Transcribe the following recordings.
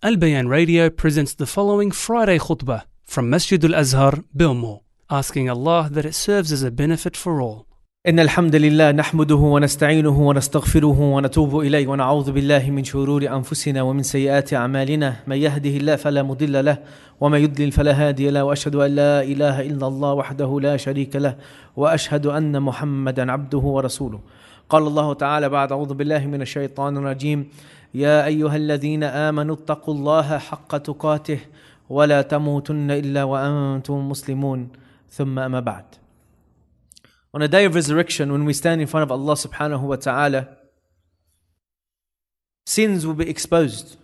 Al Bayan Radio presents the following Friday khutbah from Masjid Al-Azhar, Bilmo, asking Allah that it serves as a benefit for all. إن الحمد لله نحمده ونستعينه ونستغفره ونتوب إليه ونعوذ بالله من شرور أنفسنا ومن سيئات أعمالنا من يهده الله فلا مضل له ومن يضلل فلا هادي له وأشهد أن لا إله إلا الله وحده لا شريك له وأشهد أن محمدا عبده ورسوله. قال الله تعالى بعد أعوذ بالله من الشيطان الرجيم يا أيها الذين آمنوا اتقوا الله حق تقاته ولا تموتن إلا وأنتم مسلمون ثم أما بعد. On a day of resurrection, when we stand in front of Allah subhanahu wa ta'ala, sins will be exposed.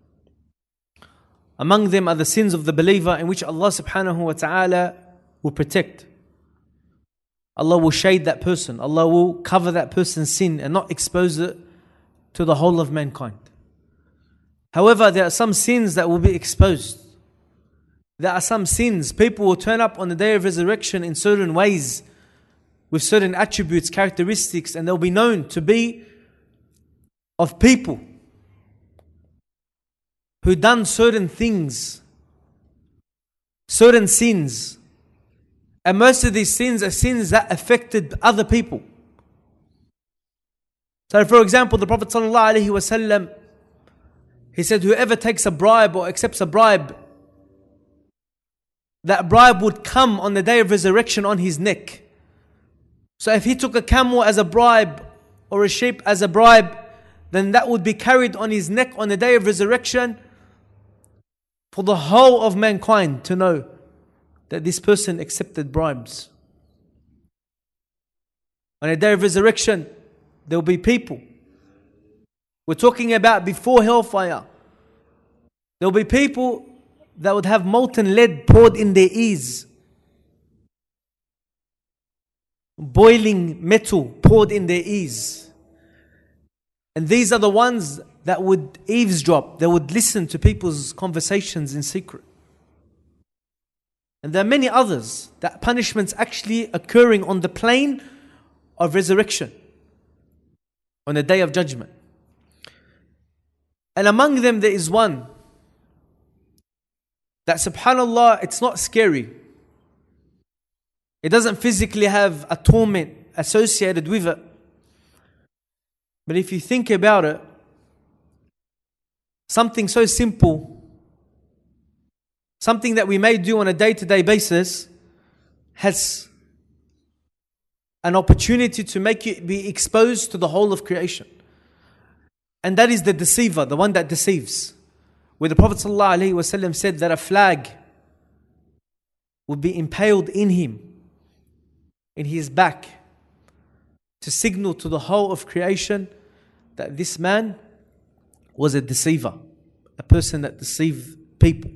Among them are the sins of the believer, in which Allah subhanahu wa ta'ala will protect. Allah will shade that person. Allah will cover that person's sin and not expose it to the whole of mankind. However, there are some sins that will be exposed. There are some sins, people will turn up on the day of resurrection in certain ways, with certain attributes, characteristics, and they'll be known to be of people who done certain things, certain sins. And most of these sins are sins that affected other people. So for example, the Prophet ﷺ, he said, whoever takes a bribe or accepts a bribe, that bribe would come on the day of resurrection on his neck. So if he took a camel as a bribe or a sheep as a bribe, then that would be carried on his neck on the day of resurrection for the whole of mankind to know that this person accepted bribes. On the day of resurrection, there will be people. We're talking about before hellfire. There will be people that would have molten lead poured in their ears. Boiling metal poured in their ears. And these are the ones that would eavesdrop. They would listen to people's conversations in secret. And there are many others, that punishments actually occurring on the plane of resurrection, on the day of judgment. And among them there is one that, subhanallah, it's not scary. It doesn't physically have a torment associated with it. But if you think about it, something so simple, something that we may do on a day-to-day basis, has an opportunity to make you be exposed to the whole of creation. And that is the deceiver, the one that deceives. Where the Prophet ﷺ said that a flag would be impaled in him, in his back, to signal to the whole of creation that this man was a deceiver, a person that deceived people.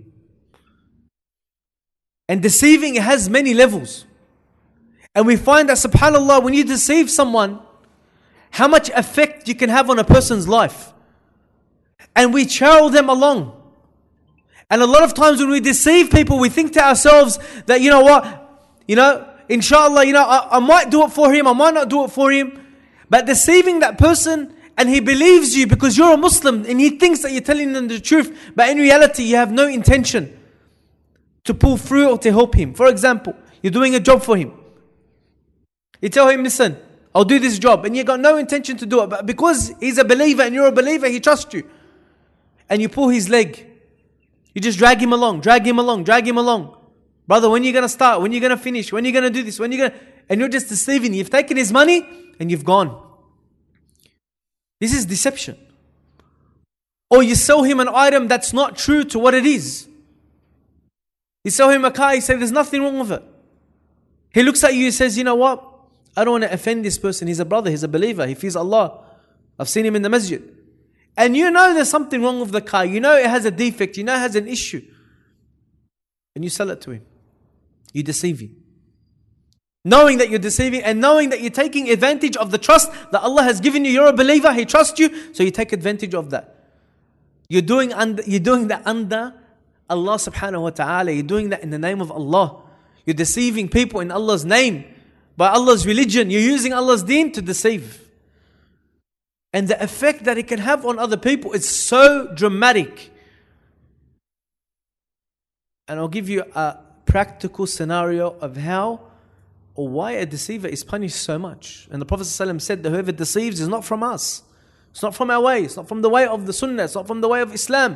And deceiving has many levels. And we find that, subhanAllah, when you deceive someone, how much effect you can have on a person's life. And we channel them along. And a lot of times when we deceive people, we think to ourselves that, you know what, inshallah, I might do it for him, I might not do it for him. But deceiving that person, and he believes you because you're a Muslim, and he thinks that you're telling him the truth, but in reality you have no intention to pull through or to help him. For example, you're doing a job for him. You tell him, listen, I'll do this job, and you got no intention to do it, but because he's a believer and you're a believer, he trusts you. And you pull his leg. You just drag him along. Brother, when are you going to start? When are you going to finish? When are you going to do this? And you're just deceiving. You've taken his money and you've gone. This is deception. Or you sell him an item that's not true to what it is. You sell him a car, you say there's nothing wrong with it. He looks at you and says, you know what? I don't want to offend this person. He's a brother, he's a believer, he fears Allah. I've seen him in the masjid. And you know there's something wrong with the car. You know it has a defect. You know it has an issue. And you sell it to him. You deceive him. Knowing that you're deceiving and knowing that you're taking advantage of the trust that Allah has given you. You're a believer, He trusts you, so you take advantage of that. You're doing that under Allah subhanahu wa ta'ala. You're doing that in the name of Allah. You're deceiving people in Allah's name. By Allah's religion, you're using Allah's deen to deceive. And the effect that it can have on other people is so dramatic. And I'll give you a practical scenario of how or why a deceiver is punished so much. And the Prophet ﷺ said that whoever deceives is not from us. It's not from our way. It's not from the way of the Sunnah. It's not from the way of Islam.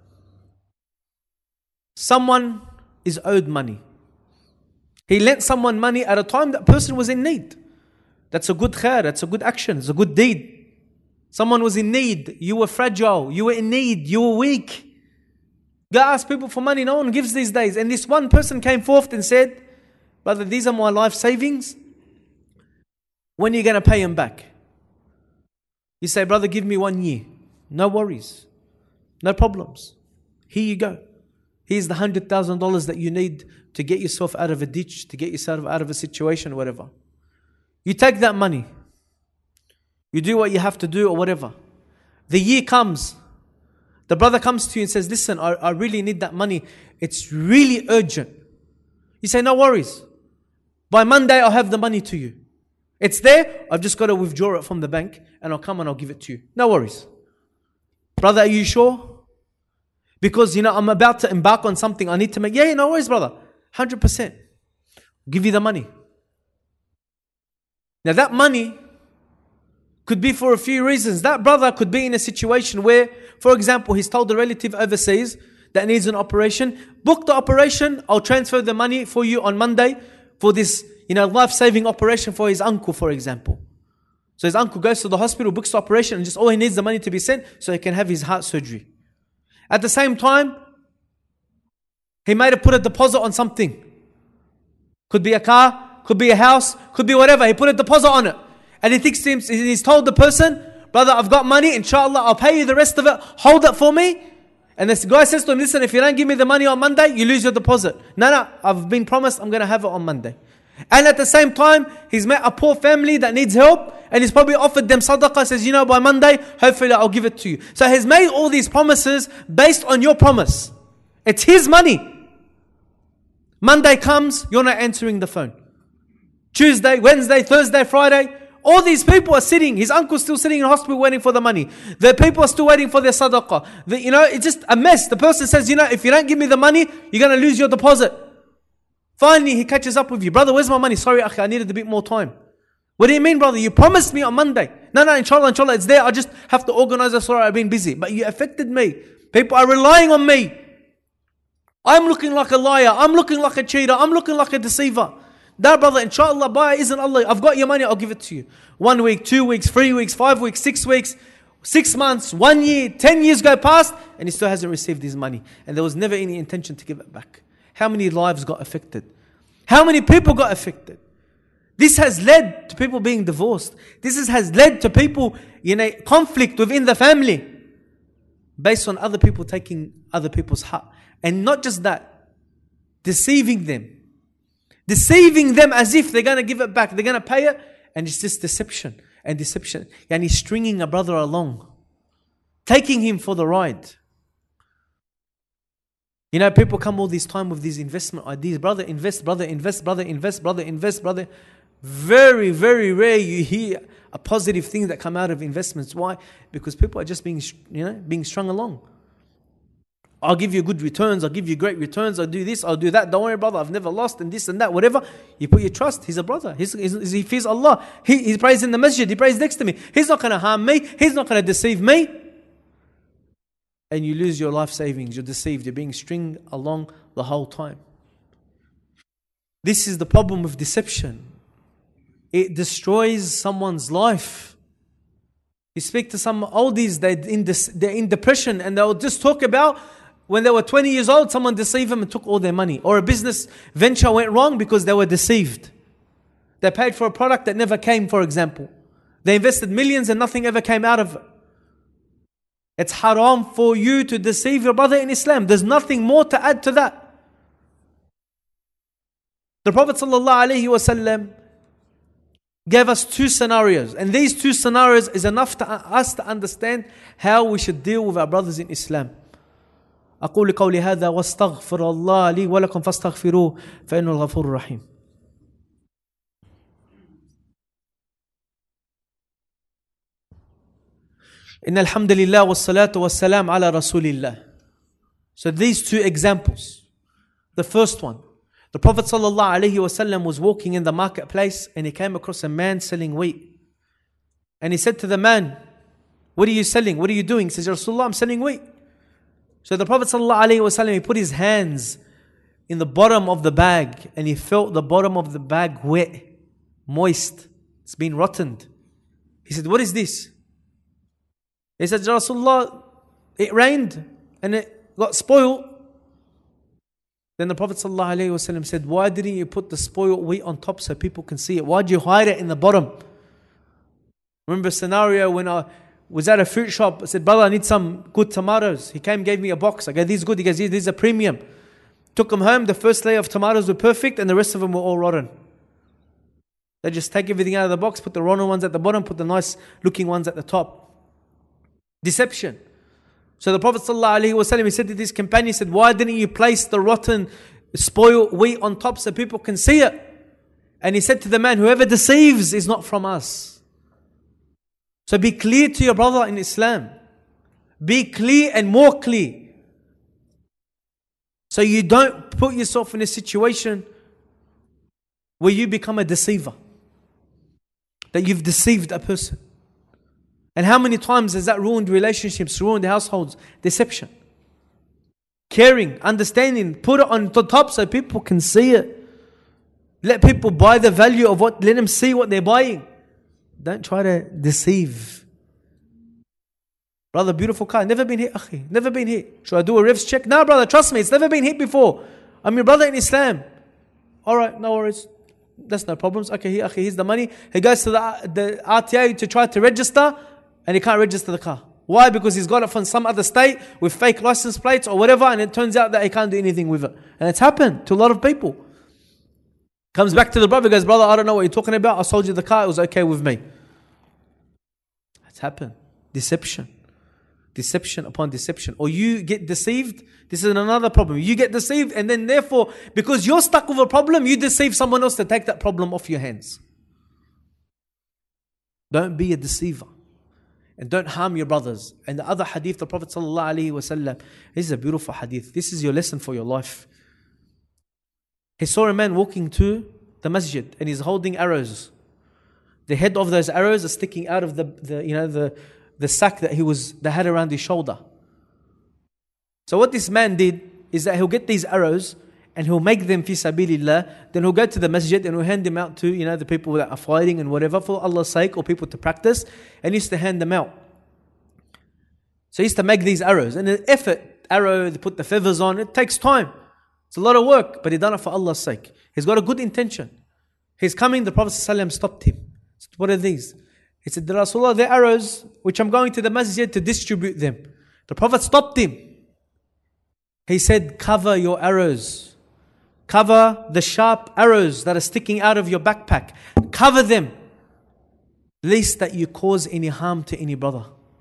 Someone is owed money. He lent someone money at a time that person was in need. That's a good khair. That's a good action. It's a good deed. Someone was in need. You were fragile. You were in need. You were weak. Go ask people for money. No one gives these days. And this one person came forth and said, brother, these are my life savings. When are you going to pay them back? You say, brother, give me 1 year. No worries. No problems. Here you go. Here's the $100,000 that you need to get yourself out of a ditch, to get yourself out of a situation, whatever. You take that money. You do what you have to do or whatever. The year comes. The brother comes to you and says, listen, I really need that money. It's really urgent. You say, no worries. By Monday, I'll have the money to you. It's there. I've just got to withdraw it from the bank and I'll come and I'll give it to you. No worries. Brother, are you sure? Because, I'm about to embark on something I need to make. Yeah, no worries, brother. 100%. I'll give you the money. Now that money could be for a few reasons. That brother could be in a situation where, for example, he's told a relative overseas that needs an operation. Book the operation. I'll transfer the money for you on Monday for this, life-saving operation for his uncle, for example. So his uncle goes to the hospital, books the operation, and just all he needs the money to be sent so he can have his heart surgery. At the same time, he might have put a deposit on something. Could be a car, could be a house, could be whatever. He put a deposit on it. And he thinks to him, he's told the person, brother, I've got money, inshallah, I'll pay you the rest of it. Hold it for me. And this guy says to him, listen, if you don't give me the money on Monday, you lose your deposit. No, I've been promised I'm going to have it on Monday. And at the same time, he's met a poor family that needs help. And he's probably offered them sadaqah, says, by Monday, hopefully I'll give it to you. So he's made all these promises based on your promise. It's his money. Monday comes, you're not answering the phone. Tuesday, Wednesday, Thursday, Friday, all these people are sitting. His uncle's still sitting in hospital waiting for the money. The people are still waiting for their sadaqah. It's just a mess. The person says, if you don't give me the money, you're going to lose your deposit. Finally, he catches up with you. Brother, where's my money? Sorry, akhi, I needed a bit more time. What do you mean, brother? You promised me on Monday. No, inshallah, it's there. I just have to organize it. Sorry, I've been busy. But you affected me. People are relying on me. I'm looking like a liar. I'm looking like a cheater. I'm looking like a deceiver. No, brother, inshallah, buy isn't Allah. I've got your money, I'll give it to you. 1 week, 2 weeks, 3 weeks, 5 weeks, 6 weeks, 6 months, 1 year, 10 years go past, and he still hasn't received his money. And there was never any intention to give it back. How many lives got affected? How many people got affected? This has led to people being divorced. This has led to people, conflict within the family based on other people taking other people's haq. And not just that, deceiving them. Deceiving them as if they're going to give it back. They're going to pay it. And it's just deception and deception. And he's stringing a brother along. Taking him for the ride. People come all this time with these investment ideas. Brother, invest, brother, invest, brother, invest, brother, invest, brother. Very, very rare you hear a positive thing that come out of investments. Why? Because people are just being strung along. I'll give you good returns. I'll give you great returns. I'll do this. I'll do that. Don't worry, brother. I've never lost and this and that. Whatever. You put your trust. He's a brother. He fears Allah. He prays in the masjid. He prays next to me. He's not going to harm me. He's not going to deceive me. And you lose your life savings. You're deceived. You're being stringed along the whole time. This is the problem with deception. It destroys someone's life. You speak to some oldies, they're in depression, and they'll just talk about when they were 20 years old, someone deceived them and took all their money. Or a business venture went wrong because they were deceived. They paid for a product that never came, for example. They invested millions and nothing ever came out of it. It's haram for you to deceive your brother in Islam. There's nothing more to add to that. The Prophet ﷺ gave us 2 scenarios. And these 2 scenarios is enough to us to understand how we should deal with our brothers in Islam. أقول قولي هذا واستغفر الله لي ولكم فاستغفروه فإنه الغفور الرحيم. إن الحمد لله والصلاة والسلام على رسول الله. So these 2 examples. The first one. The Prophet ﷺ was walking in the marketplace and he came across a man selling wheat. And he said to the man, "What are you selling? What are you doing?" He says, "Ya Rasulullah, I'm selling wheat." So the Prophet ﷺ, he put his hands in the bottom of the bag and he felt the bottom of the bag wet, moist. It's been rotted. He said, "What is this?" He said, "Ya Rasulullah, it rained and it got spoiled." Then the Prophet ﷺ said, "Why didn't you put the spoiled wheat on top so people can see it? Why did you hide it in the bottom?" Remember a scenario when I was at a fruit shop. I said, "Brother, I need some good tomatoes." He came, gave me a box. I go, "These good." He goes, "These are premium." Took them home. The first layer of tomatoes were perfect and the rest of them were all rotten. They just take everything out of the box, put the rotten ones at the bottom, put the nice looking ones at the top. Deception. So the Prophet ﷺ, he said to this companion, he said, "Why didn't you place the rotten, spoiled wheat on top so people can see it?" And he said to the man, "Whoever deceives is not from us." So be clear to your brother in Islam. Be clear and more clear. So you don't put yourself in a situation where you become a deceiver. That you've deceived a person. And how many times has that ruined relationships, ruined households? Deception. Caring, understanding, put it on the top so people can see it. Let people buy the value of what, let them see what they're buying. Don't try to deceive. Brother, beautiful car, never been hit, akhi, never been hit. Should I do a revs check? No, brother, trust me, it's never been hit before. I'm your brother in Islam. Alright, no worries. That's no problems. Okay, here's the money. He goes to the RTA to try to register and he can't register the car. Why? Because he's got it from some other state with fake license plates or whatever, and it turns out that he can't do anything with it. And it's happened to a lot of people. Comes back to the brother, goes, "Brother, I don't know what you're talking about. I sold you the car, it was okay with me." It's happened. Deception. Deception upon deception. Or you get deceived. This is another problem. You get deceived and then therefore, because you're stuck with a problem, you deceive someone else to take that problem off your hands. Don't be a deceiver. And don't harm your brothers. And the other hadith, the Prophet ﷺ, this is a beautiful hadith. This is your lesson for your life. He saw a man walking to the masjid and he's holding arrows. The head of those arrows are sticking out of the sack that they had around his shoulder. So what this man did is that he'll get these arrows and he'll make them fi sabilillah. Then he'll go to the masjid and he'll hand them out to the people that are fighting and whatever for Allah's sake, or people to practice, and he used to hand them out. So he used to make these arrows, and the effort, arrow, they put the feathers on, it takes time. It's a lot of work, but he done it for Allah's sake. He's got a good intention. He's coming, the Prophet ﷺ stopped him. Said, "What are these?" He said, "Rasulullah, they're arrows which I'm going to the masjid to distribute them." The Prophet stopped him. He said, "Cover your arrows. Cover the sharp arrows that are sticking out of your backpack. Cover them, lest that you cause any harm to any brother."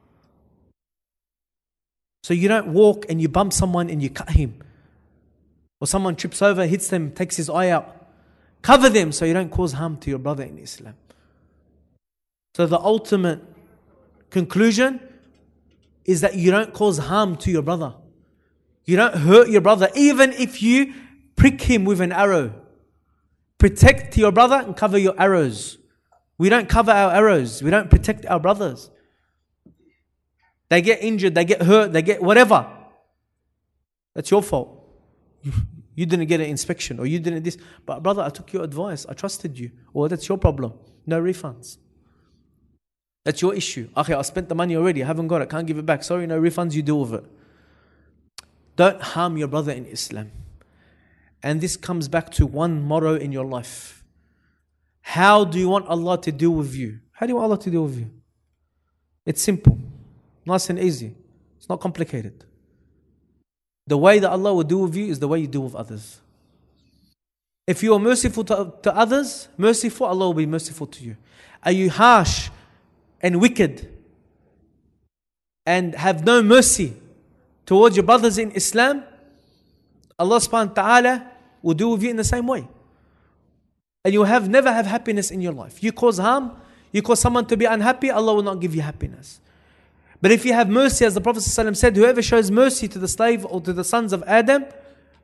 So you don't walk and you bump someone and you cut him. Or someone trips over, hits them, takes his eye out. Cover them so you don't cause harm to your brother in Islam. So the ultimate conclusion is that you don't cause harm to your brother. You don't hurt your brother, even if you prick him with an arrow. Protect your brother and cover your arrows. We don't cover our arrows. We don't protect our brothers. They get injured, they get hurt, they get whatever. That's your fault. You didn't get an inspection, or you didn't this. But brother, I took your advice. I trusted you. Or that's your problem. No refunds. That's your issue. Okay, I spent the money already. I haven't got it. Can't give it back. Sorry, no refunds. You deal with it. Don't harm your brother in Islam. And this comes back to one motto in your life. How do you want Allah to deal with you? How do you want Allah to deal with you? It's simple. Nice and easy. It's not complicated. The way that Allah will deal with you is the way you deal with others. If you are merciful to others, merciful, Allah will be merciful to you. Are you harsh and wicked and have no mercy towards your brothers in Islam, Allah subhanahu wa ta'ala will deal with you in the same way. And you will never have happiness in your life. You cause harm, you cause someone to be unhappy, Allah will not give you happiness. But if you have mercy, as the Prophet ﷺ said, whoever shows mercy to the slave or to the sons of Adam,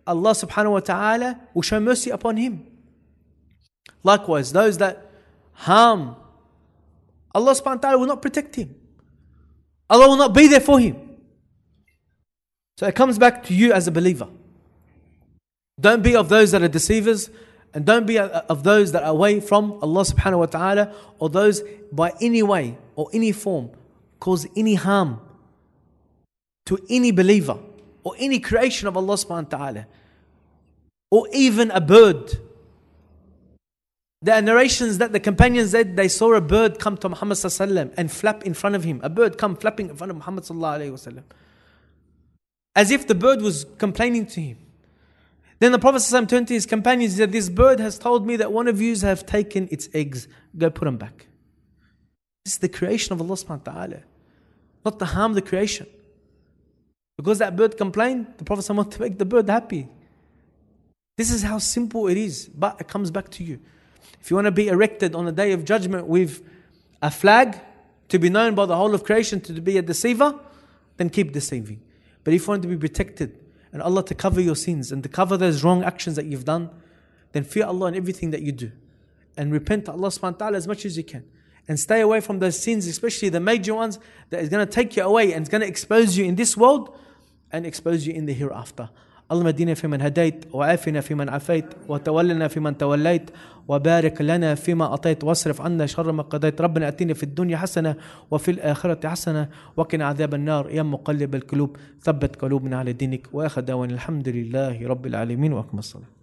Allah subhanahu wa ta'ala will show mercy upon him. Likewise, those that harm, Allah subhanahu wa ta'ala will not protect him. Allah will not be there for him. So it comes back to you as a believer. Don't be of those that are deceivers, and don't be of those that are away from Allah subhanahu wa ta'ala, or those by any way or any form cause any harm to any believer or any creation of Allah subhanahu wa ta'ala, or even a bird. There are narrations that the companions said they saw a bird come to Muhammad sallallahu alaihi wasallam and flap in front of him. A bird come flapping in front of Muhammad sallallahu alaihi wasallam, as if the bird was complaining to him. Then the Prophet sallallahu alaihi wasallam turned to his companions and said, "This bird has told me that one of you have taken its eggs. Go put them back." This is the creation of Allah subhanahu wa ta'ala, not to harm the creation. Because that bird complained, the Prophet sallallahu alaihi wasallam wanted to make the bird happy. This is how simple it is, but it comes back to you. If you want to be erected on the day of judgment with a flag to be known by the whole of creation to be a deceiver, then keep deceiving. But if you want to be protected and Allah to cover your sins and to cover those wrong actions that you've done, then fear Allah in everything that you do. And repent to Allah subhanahu wa ta'ala as much as you can. And stay away from those sins, especially the major ones that is going to take you away and is going to expose you in this world and expose you in the hereafter. اللهم اهدنا فيمن هديت وعافنا فيمن عافيت وتولنا فيمن توليت وبارك لنا فيما أعطيت واصرف عنا شر ما قضيت ربنا آتنا في الدنيا حسنة وفي الآخرة حسنة وقنا عذاب النار يا مقلب القلوب ثبت قلوبنا على دينك وآخر دعوانا الحمد لله رب العالمين وأقم الصلاة.